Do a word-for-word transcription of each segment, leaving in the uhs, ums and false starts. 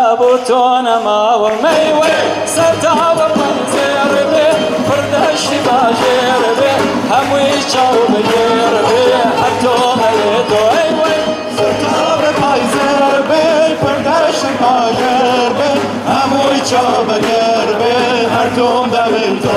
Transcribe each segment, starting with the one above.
بوتون ما وميوي سرتاب منزير بي فردش باجير بي هموي شاو بجير بي حتو ميدو ايوي سرتاب منزير بي فردش باجير بي هموي شاو بجير بي حتو ميدو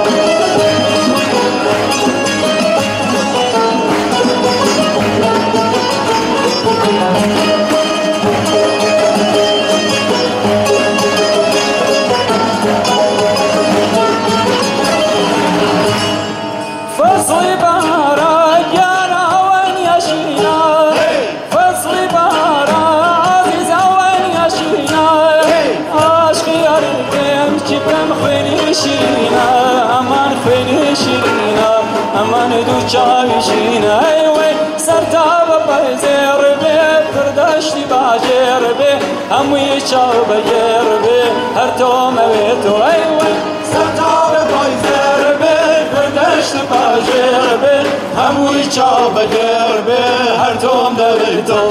فصل بهارا يانا وين يشينا فصل بهارا عزيزا وين يشينا عاشقي يردم كبرم خويني شيرينا امان خويني شيرينا امان دو چاوي شيرينا ايوي سرتاب بيزير بي فردشتي باجير بي هموي چاو بجير بي هر تو مويتو ايوي سرتاب بيزير بي فردشت باجير بي هموي چاو بجير بي هر تو مويتو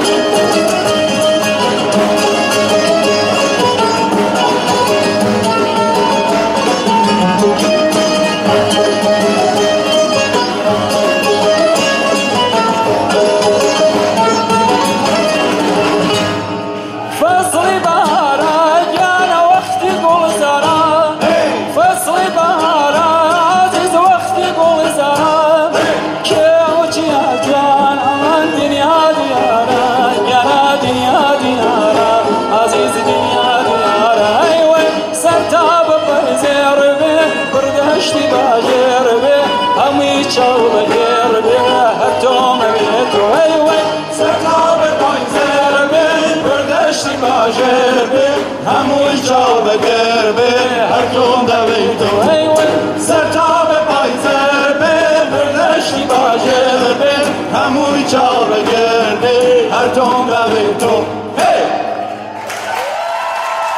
فردشتي باجير بي همي چاو بجير بي هتو مبيتو ايوي سرتاب بيزير بي فردشتي باجير بي همي چاو بجير بي هتو مبيتو ايوي سرتاب بيزير بي فردشتي باجير بي همي چاو بجير بي هتو مبيتو